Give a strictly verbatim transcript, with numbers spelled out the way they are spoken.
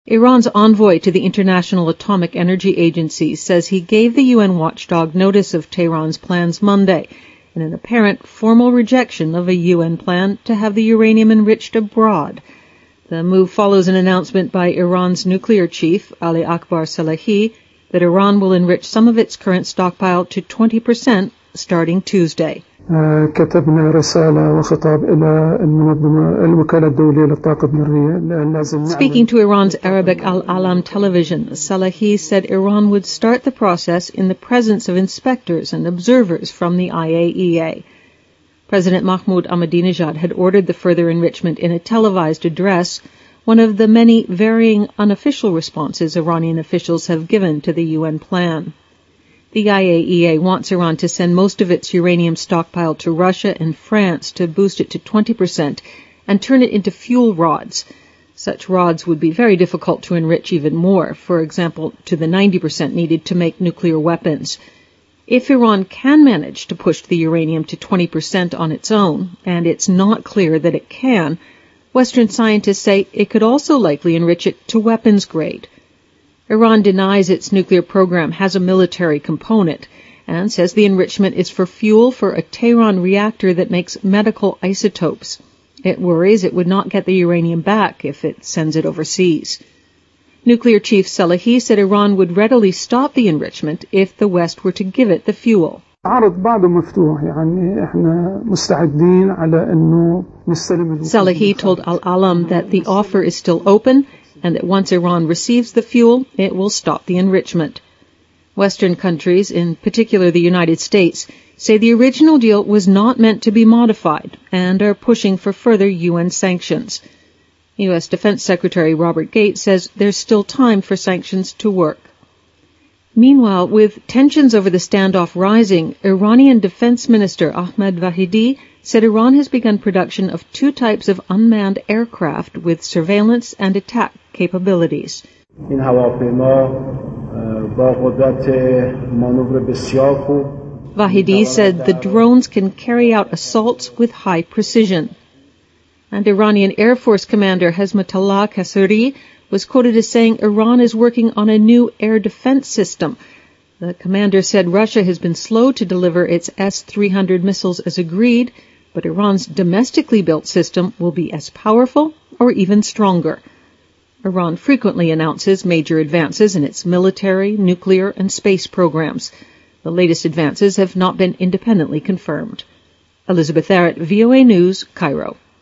Iran's envoy to the International Atomic Energy Agency says he gave the U N watchdog notice of Tehran's plans Monday, in an apparent formal rejection of a U N plan to have the uranium enriched abroad. The move follows an announcement by Iran's nuclear chief, Ali Akbar Salehi, that Iran will enrich some of its current stockpile to twenty percent starting Tuesday. كتبنا رسالة وخطاب إلى المنظمة الوكالة الدولية للطاقة الذرية. Speaking to Iran's Arabic Al-Alam television, Salehi said Iran would start the process in the presence of inspectors and observers from the I A E A. President Mahmoud Ahmadinejad had ordered the further enrichment in a televised address, one of the many varying unofficial responses Iranian officials have given to the U N plan. The I A E A wants Iran to send most of its uranium stockpile to Russia and France to boost it to twenty percent and turn it into fuel rods. Such rods would be very difficult to enrich even more, for example, to the ninety percent needed to make nuclear weapons. If Iran can manage to push the uranium to twenty percent on its own, and it's not clear that it can, Western scientists say it could also likely enrich it to weapons grade. Iran denies its nuclear program has a military component and says the enrichment is for fuel for a Tehran reactor that makes medical isotopes. It worries it would not get the uranium back if it sends it overseas. Nuclear chief Salehi said Iran would readily stop the enrichment if the West were to give it the fuel. Salehi told Al-Alam that the offer is still open and that once Iran receives the fuel, it will stop the enrichment. Western countries, in particular the United States, say the original deal was not meant to be modified and are pushing for further U N sanctions. U S Defense Secretary Robert Gates says there's still time for sanctions to work. Meanwhile, with tensions over the standoff rising, Iranian Defense Minister Ahmed Vahidi said Iran has begun production of two types of unmanned aircraft with surveillance and attack capabilities. Vahidi said the drones can carry out assaults with high precision. And Iranian Air Force Commander Hezmatullah Kasuri was quoted as saying Iran is working on a new air defense system. The commander said Russia has been slow to deliver its S three hundred missiles as agreed, but Iran's domestically built system will be as powerful or even stronger. Iran frequently announces major advances in its military, nuclear, and space programs. The latest advances have not been independently confirmed. Elizabeth Arrett, V O A News, Cairo.